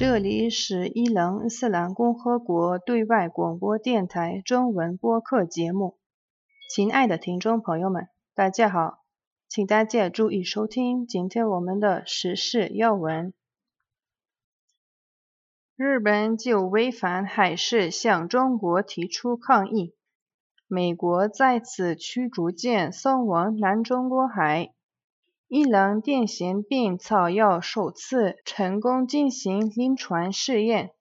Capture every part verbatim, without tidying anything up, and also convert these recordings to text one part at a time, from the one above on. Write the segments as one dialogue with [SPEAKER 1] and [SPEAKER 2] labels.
[SPEAKER 1] 这里是伊朗伊斯兰共和国对外广播电台中文播客节目。亲爱的听众朋友们，大家好，请大家注意收听今天我们的时事要闻。日本就违反海事向中国提出抗议，美国再次驱逐舰送往南中国海。伊朗电信病草药首次成功进行临床试验。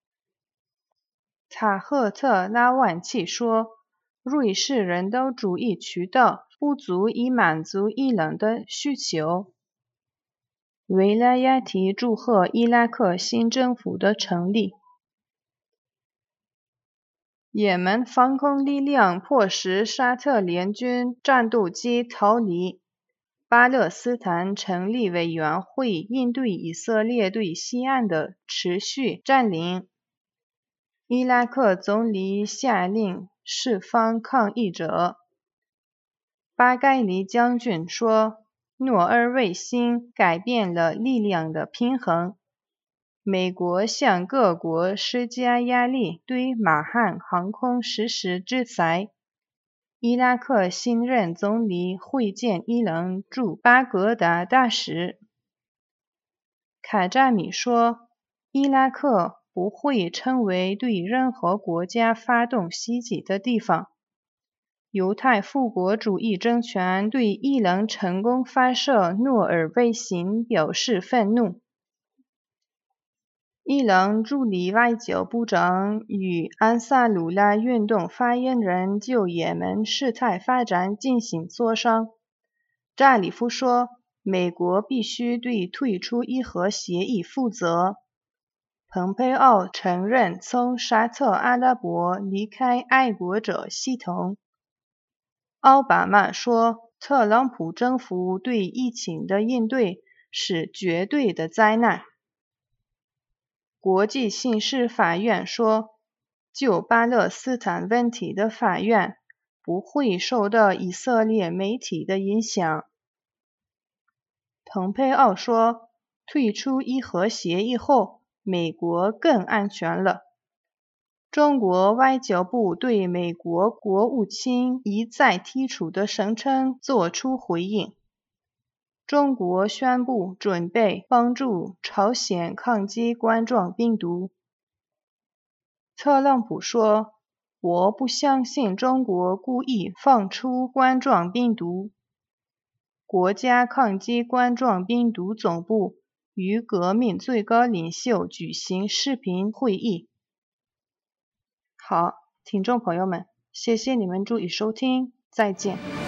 [SPEAKER 1] 塔赫特拉万契说，瑞士人道主义渠道不足以满足伊朗的需求。维拉亚提祝贺伊拉克新政府的成立。也门防空力量迫使沙特联军战斗机逃离。巴勒斯坦成立委员会应对以色列对西岸的持续占领。伊拉克总理下令释放抗议者。巴盖里将军说，诺尔卫星改变了力量的平衡。美国向各国施加压力，对马汉航空实施制裁。伊拉克新任总理会见伊朗驻巴格达大使。卡扎米说，伊拉克不会成为对任何国家发动袭击的地方。犹太复国主义政权对伊朗成功发射诺尔卫星表示愤怒。伊朗助理外交部长与安萨鲁拉运动发言人就也门事态发展进行磋商。扎里夫说，美国必须对退出伊核协议负责。蓬佩奥承认从沙特阿拉伯离开爱国者系统。奥巴马说，特朗普政府对疫情的应对是绝对的灾难。国际刑事法院说，就巴勒斯坦问题的法院不会受到以色列媒体的影响。蓬佩奥说，退出伊核协议后，美国更安全了。中国外交部对美国国务卿一再提出的声称作出回应。中国宣布准备帮助朝鲜抗击冠状病毒。特朗普说，我不相信中国故意放出冠状病毒。国家抗击冠状病毒总部与革命最高领袖举行视频会议。好，听众朋友们，谢谢你们注意收听，再见。